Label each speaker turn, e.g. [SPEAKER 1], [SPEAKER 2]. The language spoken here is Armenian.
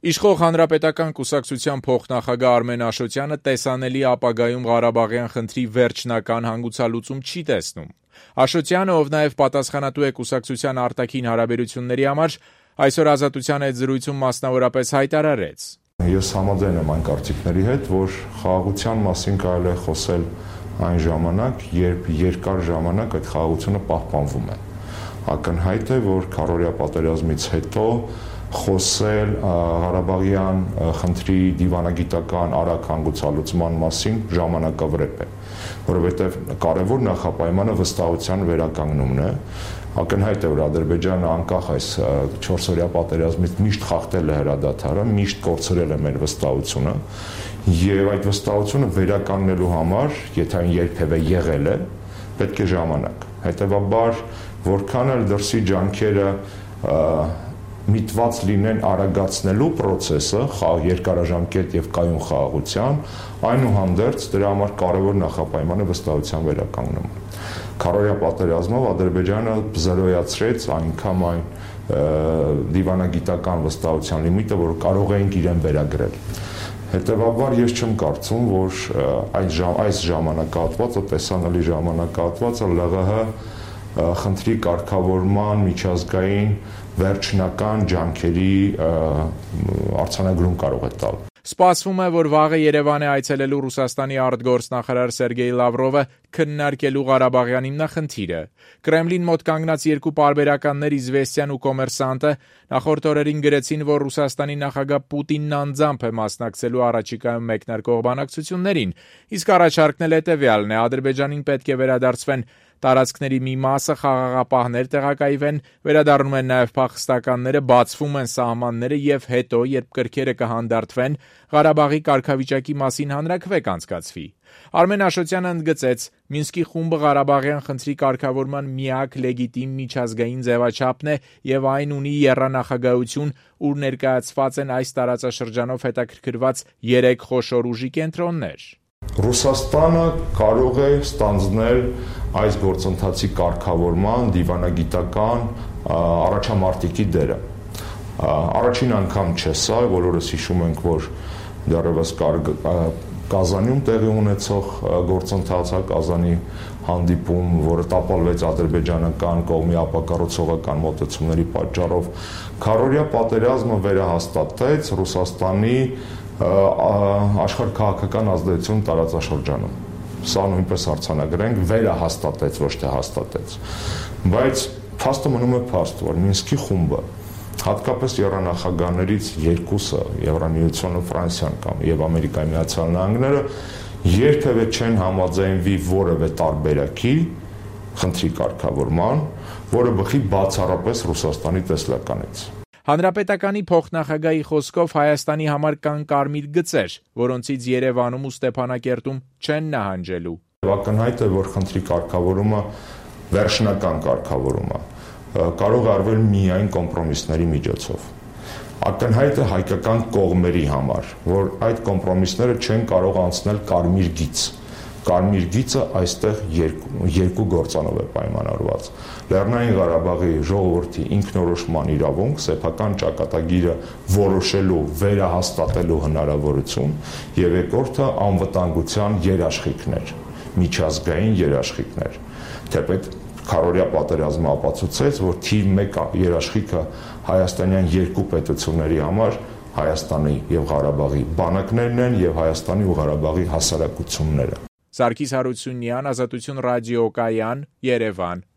[SPEAKER 1] Իշխող Հանրապետական կուսակցության փոխնախագահ Արմեն Աշոտյանը տեսանելի ապագայում Ղարաբաղյան խնդրի վերջնական հանգուցալուծում չի տեսնում։ Աշոտյանը, ով նաև պատասխանատու է կուսակցության արտաքին հարաբերությունների համար, այսօր Ազատության հետ զրույցում մասնավորապես հայտարարեց.
[SPEAKER 2] Ես համաձայն եմ այն կարծիքների հետ, որ խաղաղության մասին կարելի է խոսել այն ժամանակ, երբ երկար ժամանակ այդ խաղաղությունը պահպանվում է։ Ակնհայտ է, որ քառօրյա պատերազմից հետո խոսել Ղարաբաղյան խնդրի դիվանագիտական արագ հանգուցալուծման մասին ժամանակավրեպ է, որովհետև կարևոր նախապայմանը վստահության վերականգնումն է։ Ակնհայտ է, որ Ադրբեջանը անկախ այս 4-օրյա պատերազմից միշտ խախտել է հրադադարը, միշտ կորցրել է մեր վստահությունը, եւ այդ վստահությունը վերականգնելու համար, եթե այն երբևէ եղել է, պետք է ժամանակ։ Հետևաբար, որքան էլ դրսի ջանքերը միտված լինեն արագացնելու process-ը, երկարաժամկետ եւ կայուն խաղաղության, այնուհանդերձ դրա համար կարևոր նախապայմանը վստահության վերականգնումը։ Քառօրյա պատերազմով Ադրբեջանը զրոյացրեց այնքան այն դիվանագիտական վստահության լիմիտը, որ կարող էինք իրեն վերագրել։ Հետևաբար ես չեմ կարծում, որ այս ժամանակահատվածը, տեսանելի ժամանակահատվածը ԼՂՀ խնդրի կարգավորման միջազգային վերջնական ջանքերի արձանագրում կարող է տալ։
[SPEAKER 1] Սպասվում է, որ վաղը Երևան է այցելելու Ռուսաստանի արտգործնախարար Սերգեյ Լավրովը քննարկելու Ղարաբաղյան հիմնախնդիրը։ Կրեմլին մոտ կանգնած երկու պարբերականներ Իզվեստիան ու Կոմերսանտը նախորդ օրերին գրեցին, որ Ռուսաստանի նախագահ Պուտինն անձամբ է մասնակցելու առաջիկայում մեկնարկող բանակցություններին, իսկ առաջարկն էլ հետևյալն է. Ադրբեջանին պետք է վերադարձվեն տարածքների մի մասը, խաղաղապահներ տեղակայվեն, վերադառնում են նաև փախստականները, բացվում են սահմանները եւ հետո, երբ կրքերը կհանդարտվեն, Ղարաբաղի կարգավիճակի մասին հանրաքվե կանցկացվի։ Արմեն Աշոտյանը ընդգծեց. Մինսկի խումբը Ղարաբաղյան խնդրի կարգավորման միակ լեգիտիմ միջազգային ձևաչափն է եւ այն ունի եռանախագահություն, ուր ներկայացված են այս տարածաշրջանով հետաքրքրված 3 խոշոր ուժի կենտրոններ։
[SPEAKER 2] Ռուսաստանը կարող է ստանձնել այս գործընթացի կարգավորման դիվանագիտական առաջամարտիկի դերը։ Առաջին անգամ չէ սա, բոլորս հիշում ենք, որ դեռևս Կազանում տեղի ունեցող գործընթացը, Կազանի հանդիպում, որը տապալվեց ադրբեջանական կողմի ապակառուցողական մոտեցումների պատճառով, քառօրյա պատերազմը վերահաստատեց Ռուսաստանի աշխարհքաղաքական ազդեցություն տարածաշրջանում։ Սա նույնպես արձանագրենք, վերահաստատեց, ոչ թե հաստատեց։ Բայց փաստը մնում է փաստ, որ Մինսկի խումբը, հատկապես եռանախագահներից երկուսը, Եվրամիությունը, Ֆրանսիան կամ եւ Ամերիկայի Միացյալ Նահանգները, երբևէ չեն համաձայնվի որևէ տարբերակի խնդրի կարգավորման, որը բխի բացառապես Ռուսաստանի տեսլականից։
[SPEAKER 1] Հանրապետականի փոխնախագահի խոսքով Հայաստանի համար կան կարմիր գծեր, որոնցից Երևանում ու Ստեփանակերտում չեն նահանջելու։
[SPEAKER 2] Ակնհայտ է, որ խնդրի կարգավորումը վերջնական կարգավորումը կարող է արվել միայն կոմպրոմիսների միջոցով։ Ակնհայտ է հայկական կողմերի համար, որ այդ կոմպրոմիսները չեն կարող անցնել կարմիր գիծ։ Կարմիր գիծը այստեղ երկու գործանով է պայմանավորված։ Լեռնային Ղարաբաղի ժողովրդի ինքնորոշման իրավունք, սեփական ճակատագիրը որոշելու, վերահաստատելու հնարավորություն, եւ երկրորդը անվտանգության երաշխիքներ, միջազգային երաշխիքներ։ Թեպետ քառօրյա պատերազմը ապացուցեց, որ թիվ 1 երաշխիքը հայաստանյան երկու պետությունների համար Հայաստանի եւ Ղարաբաղի բանակներն են եւ Հայաստանի ու Ղարաբաղի հասարակությունները։
[SPEAKER 1] Սարգիս Հարությունյան, Ազատություն ռադիոկայան, Երևան։